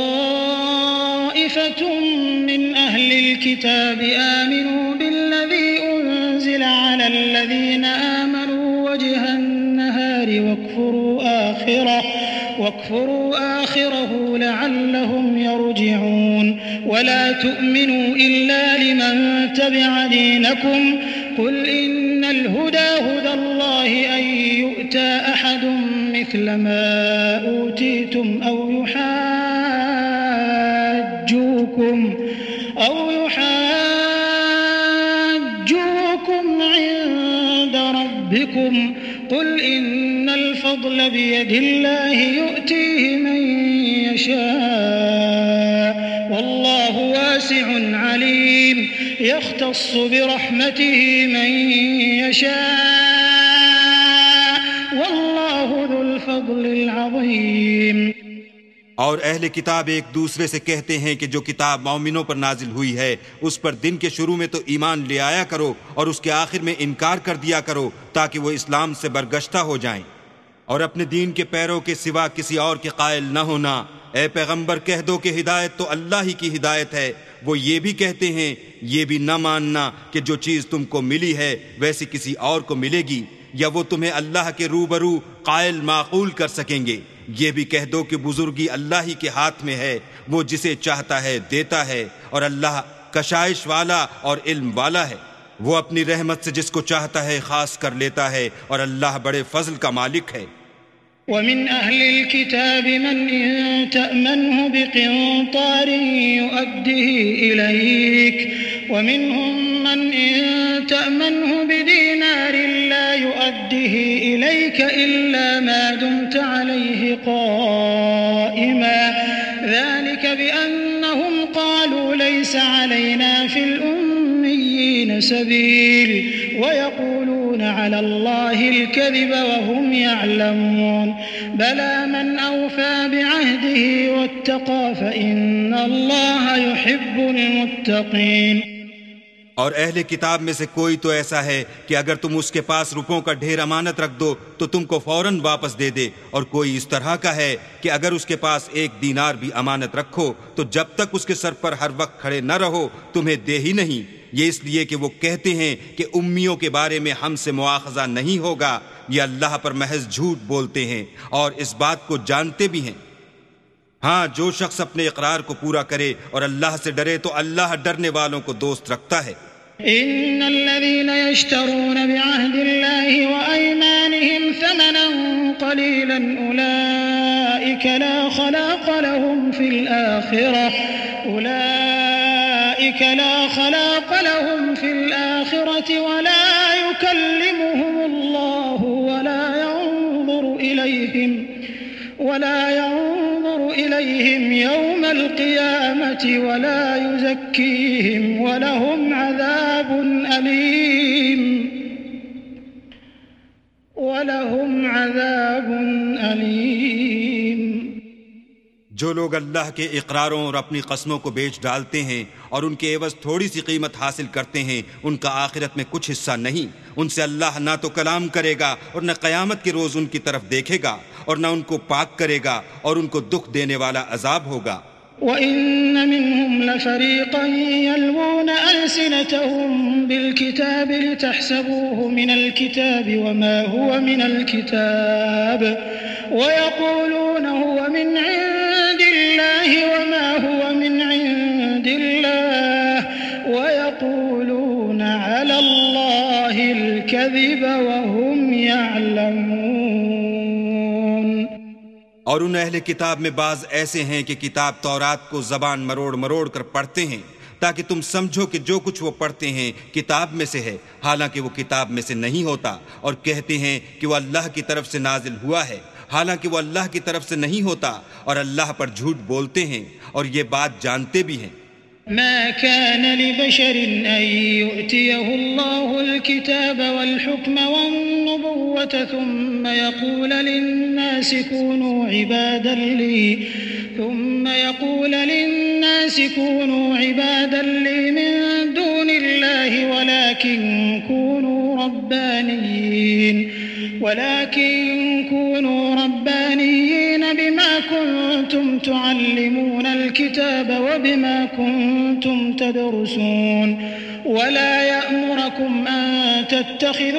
طائفة من أهل الكتاب آمنوا بالذي أنزل على الذين آمنوا وجه النهار واكفروا آخره واكفروا آخره لعلهم يرجعون ولا تؤمنوا إلا لمن تبع دينكم قل إن الهدى هدى الله أن يؤتى أحد مثل ما أوتيتم أو يحاجوكم أو يحاجوكم عند ربكم قل إن الفضل بيد الله يؤتيه من يشاء والله واسع عليم يختص برحمته من يشاء والله ذو الفضل العظيم. اور اہل کتاب ایک دوسرے سے کہتے ہیں کہ جو کتاب مومنوں پر نازل ہوئی ہے اس پر دن کے شروع میں تو ایمان لے آیا کرو اور اس کے آخر میں انکار کر دیا کرو تاکہ وہ اسلام سے برگشتہ ہو جائیں، اور اپنے دین کے پیروں کے سوا کسی اور کے قائل نہ ہونا. اے پیغمبر، کہہ دو کہ ہدایت تو اللہ ہی کی ہدایت ہے. وہ یہ بھی کہتے ہیں یہ بھی نہ ماننا کہ جو چیز تم کو ملی ہے ویسی کسی اور کو ملے گی، یا وہ تمہیں اللہ کے روبرو قائل معقول کر سکیں گے. یہ بھی کہہ دو کہ بزرگی اللہ ہی کے ہاتھ میں ہے، وہ جسے چاہتا ہے دیتا ہے، اور اللہ کشائش والا اور علم والا ہے. وہ اپنی رحمت سے جس کو چاہتا ہے خاص کر لیتا ہے، اور اللہ بڑے فضل کا مالک ہے. ومن أهل الكتاب من إن تأمنه بقنطار يؤده إليك ومنهم من إن تأمنه بدينار لا يؤده إليك إلا ما دمت عليه قائما ذلك بأنهم قالوا ليس علينا في الأميين سبيل ويقولون على الله الكذب وهم يعلمون بلى من أوفى بعهده واتقى فإن الله يحب المتقين. اور اہل کتاب میں سے کوئی تو ایسا ہے کہ اگر تم اس کے پاس روپوں کا ڈھیر امانت رکھ دو تو تم کو فوراً واپس دے دے، اور کوئی اس طرح کا ہے کہ اگر اس کے پاس ایک دینار بھی امانت رکھو تو جب تک اس کے سر پر ہر وقت کھڑے نہ رہو تمہیں دے ہی نہیں. یہ اس لیے کہ وہ کہتے ہیں کہ امیوں کے بارے میں ہم سے مواخذہ نہیں ہوگا. یہ اللہ پر محض جھوٹ بولتے ہیں اور اس بات کو جانتے بھی ہیں. ہاں، جو شخص اپنے اقرار کو پورا کرے اور اللہ سے ڈرے تو اللہ ڈرنے والوں کو دوست رکھتا ہے. إن الذين يشترون بعهد الله وأيمانهم ثمنا قليلا أولئك لا خلاق لهم في الآخرة أولئك لا خلاق لهم في الآخرة ولا يكلمهم الله ولا ينظر إليهم ولا ينظر إليهم يوم القيامة ولا يزكيهم ولهم عذاب أليم ولهم عذاب أليم. جو لوگ اللہ کے اقراروں اور اپنی قسموں کو بیچ ڈالتے ہیں اور ان کے عوض تھوڑی سی قیمت حاصل کرتے ہیں ان کا آخرت میں کچھ حصہ نہیں. ان سے اللہ نہ تو کلام کرے گا اور نہ قیامت کے روز ان کی طرف دیکھے گا اور نہ ان کو پاک کرے گا اور ان کو دکھ دینے والا عذاب ہوگا. وَإِنَّ مِنْهُمْ لَفَرِيقًا يَلْوُونَ أَلْسِنَتَهُمْ بِالْكِتَابِ لِتَحْسَبُوهُ مِنَ الْكِتَابِ وَمَا هُوَ مِنَ الْكِتَابِ وَيَقُولُونَ هُوَ مِنْ عِنْدِ اللَّهِ وَمَا هُوَ مِنْ عِنْدِ اللَّهِ وَيَقُولُونَ عَلَى اللَّهِ الْكَذِبَ وَهُمْ يَعْلَمُونَ۔ اور ان اہل کتاب میں بعض ایسے ہیں کہ کتاب تورات کو زبان مروڑ مروڑ کر پڑھتے ہیں تاکہ تم سمجھو کہ جو کچھ وہ پڑھتے ہیں کتاب میں سے ہے، حالانکہ وہ کتاب میں سے نہیں ہوتا، اور کہتے ہیں کہ وہ اللہ کی طرف سے نازل ہوا ہے، حالانکہ وہ اللہ کی طرف سے نہیں ہوتا، اور اللہ پر جھوٹ بولتے ہیں اور یہ بات جانتے بھی ہیں۔ ما كان لبشر أن يؤتيه الله الكتاب والحكم والنبوة ثم يقول للناس كونوا عبادا لي ثم يقول للناس كونوا عبادا لي من دون الله ولكن كونوا ربانيين ولكن كونوا ربانيين بما كنتم تعلمون الكتاب وبما كنتم تدرسون ولا يأمركم أن تتخذوا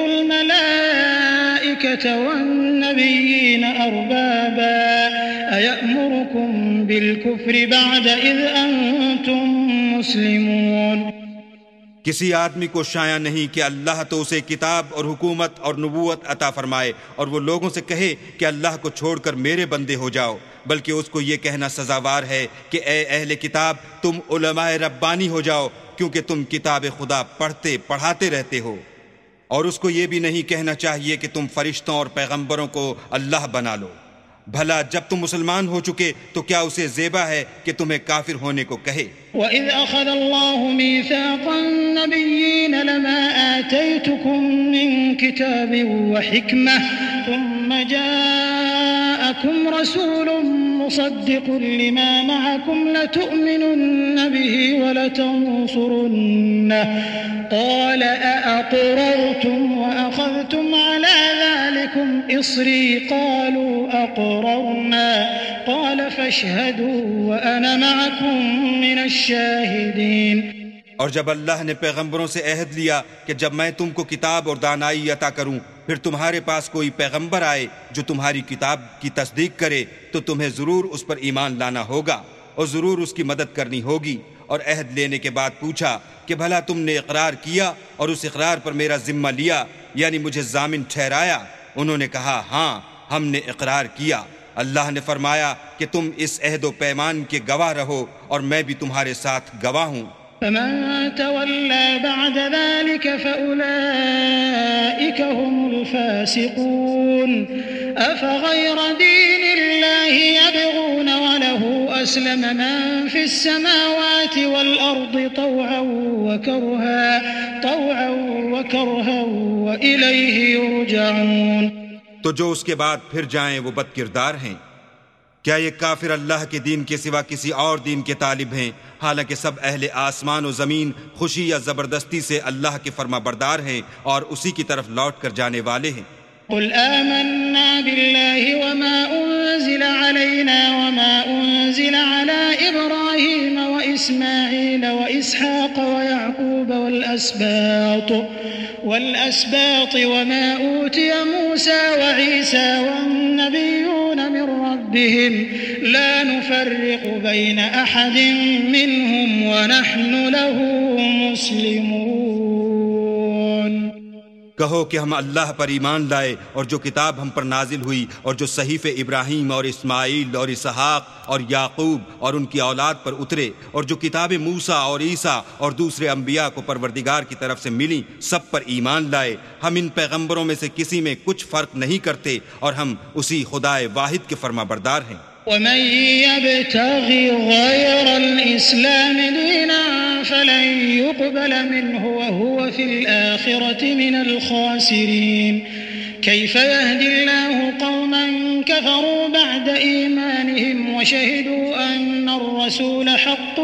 الملائكة والنبيين أربابا أيأمركم بالكفر بعد إذ أنتم مسلمون۔ کسی آدمی کو شایع نہیں کہ اللہ تو اسے کتاب اور حکومت اور نبوت عطا فرمائے اور وہ لوگوں سے کہے کہ اللہ کو چھوڑ کر میرے بندے ہو جاؤ، بلکہ اس کو یہ کہنا سزاوار ہے کہ اے اہل کتاب تم علماء ربانی ہو جاؤ، کیونکہ تم کتاب خدا پڑھتے پڑھاتے رہتے ہو، اور اس کو یہ بھی نہیں کہنا چاہیے کہ تم فرشتوں اور پیغمبروں کو اللہ بنا لو۔ بھلا جب تم مسلمان ہو چکے تو کیا اسے زیبا ہے کہ تمہیں کافر ہونے کو کہے؟ وَإِذْ أَخَذَ اللَّهُ مِيثَاقَ النَّبِيِّينَ لَمَا آتَيْتُكُم مِّن كِتَابٍ وَحِكْمَةٍ ثُمَّ جَاءَكُمْ رَسُولٌ مُصَدِّقٌ لِّمَا مَعَكُمْ لَتُؤْمِنُنَّ بِهِ وَلَتَنصُرُنَّهُ قَالَ أَأَقْرَرْتُمْ وَأَخَذْتُمْ عَلَى ذَلِكُمْ إِصْرِي قَالُوا أَقْرَرْنَا قَالَ فَاشْهَدُوا وَأَنَا مَعَكُمْ مِنَ الشَّاهِدِينَ۔ اور جب اللہ نے پیغمبروں سے عہد لیا کہ جب میں تم کو کتاب اور دانائی عطا کروں پھر تمہارے پاس کوئی پیغمبر آئے جو تمہاری کتاب کی تصدیق کرے تو تمہیں ضرور اس پر ایمان لانا ہوگا اور ضرور اس کی مدد کرنی ہوگی، اور عہد لینے کے بعد پوچھا کہ بھلا تم نے اقرار کیا اور اس اقرار پر میرا ذمہ لیا، یعنی مجھے ضامن ٹھہرایا؟ انہوں نے کہا ہاں ہم نے اقرار کیا۔ اللہ نے فرمایا کہ تم اس عہد و پیمان کے گواہ رہو اور میں بھی تمہارے ساتھ گواہ ہوں۔ فمن تولى بعد ذلك فأولئك هم الفاسقون۔ أفغير دين الله يبغون وله أسلم من في السماوات والأرض طوعا وكرها طوعا وكرها وإليه يرجعون۔ تو جو اس کے بعد پھر جائیں وہ بد کردار ہیں۔ کیا یہ کافر اللہ کے دین کے سوا کسی اور دین کے طالب ہیں، حالانکہ سب اہل آسمان و زمین خوشی یا زبردستی سے اللہ کے فرما بردار ہیں اور اسی کی طرف لوٹ کر جانے والے ہیں۔ قل آمنا بالله وما أنزل علينا وما أنزل على إبراهيم وإسماعيل وإسحاق ويعقوب والأسباط والأسباط وما أوتي موسى وعيسى والنبيون من ربهم لا نفرق بين أحد منهم ونحن له مسلمون۔ کہو کہ ہم اللہ پر ایمان لائے اور جو کتاب ہم پر نازل ہوئی اور جو صحیفے ابراہیم اور اسماعیل اور اسحاق اور یعقوب اور ان کی اولاد پر اترے اور جو کتاب موسیٰ اور عیسیٰ اور دوسرے انبیاء کو پروردگار کی طرف سے ملی سب پر ایمان لائے۔ ہم ان پیغمبروں میں سے کسی میں کچھ فرق نہیں کرتے اور ہم اسی خدائے واحد کے فرما بردار ہیں۔ ومن يبتغ غير الإسلام دينا فلن يقبل منه وهو في الآخرة من الخاسرين۔ كيف يهدي الله قوما كفروا بعد إيمانهم وشهدوا أن الرسول حق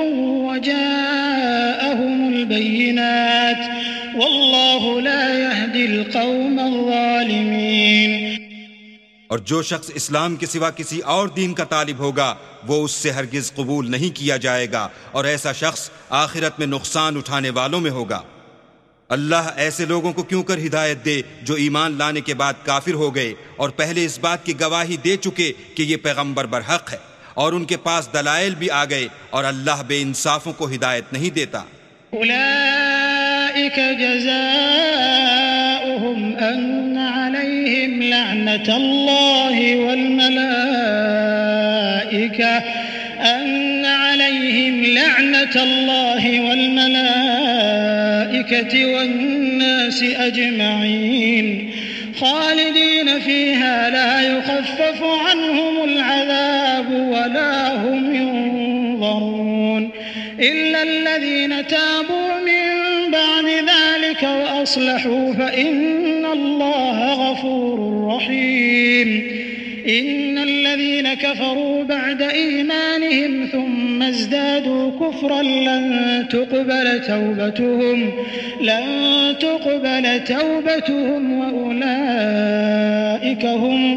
وجاءهم البينات والله لا يهدي القوم الظالمين۔ اور جو شخص اسلام کے سوا کسی اور دین کا طالب ہوگا وہ اس سے ہرگز قبول نہیں کیا جائے گا، اور ایسا شخص آخرت میں نقصان اٹھانے والوں میں ہوگا۔ اللہ ایسے لوگوں کو کیوں کر ہدایت دے جو ایمان لانے کے بعد کافر ہو گئے اور پہلے اس بات کی گواہی دے چکے کہ یہ پیغمبر برحق ہے، اور ان کے پاس دلائل بھی آ گئے، اور اللہ بے انصافوں کو ہدایت نہیں دیتا۔ أولئك جزاؤهم أن عليهم لعنة الله والملائكة أن عليهم لعنة الله والملائكة والناس أجمعين خالدين فيها لا يخفف عنهم العذاب ولا هم ينظرون إلا الذين تابوا من بعد ذلك وأصلحوا فإن الله غفور رحيم إن الذين كفروا بعد إيمانهم ثم ازدادوا كفرا لن تقبل توبتهم لن تقبل توبتهم وأولئك هم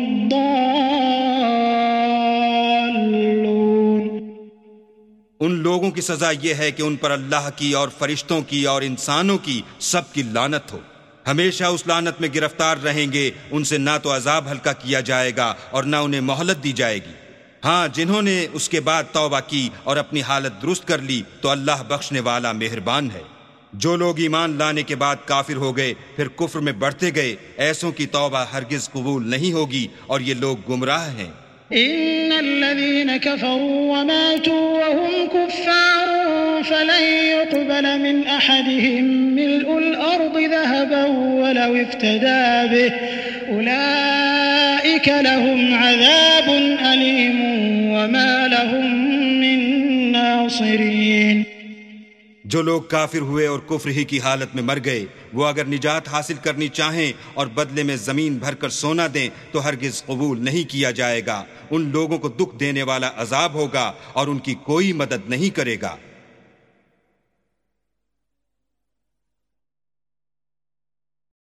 الضالون۔ ان لوگوں کی سزا یہ ہے کہ ان پر اللہ کی اور فرشتوں کی اور انسانوں کی سب کی لعنت ہو، ہمیشہ اس لعنت میں گرفتار رہیں گے، ان سے نہ تو عذاب ہلکا کیا جائے گا اور نہ انہیں مہلت دی جائے گی۔ ہاں، جنہوں نے اس کے بعد توبہ کی اور اپنی حالت درست کر لی تو اللہ بخشنے والا مہربان ہے۔ جو لوگ ایمان لانے کے بعد کافر ہو گئے پھر کفر میں بڑھتے گئے، ایسوں کی توبہ ہرگز قبول نہیں ہوگی، اور یہ لوگ گمراہ ہیں۔ إن الذين كفروا وماتوا وهم كفار فلن يقبل من أحدهم ملء الأرض ذهبا ولو افتدى به أولئك لهم عذاب أليم وما لهم من ناصرين۔ جو لوگ کافر ہوئے اور کفر ہی کی حالت میں مر گئے، وہ اگر نجات حاصل کرنی چاہیں اور بدلے میں زمین بھر کر سونا دیں تو ہرگز قبول نہیں کیا جائے گا۔ ان لوگوں کو دکھ دینے والا عذاب ہوگا اور ان کی کوئی مدد نہیں کرے گا۔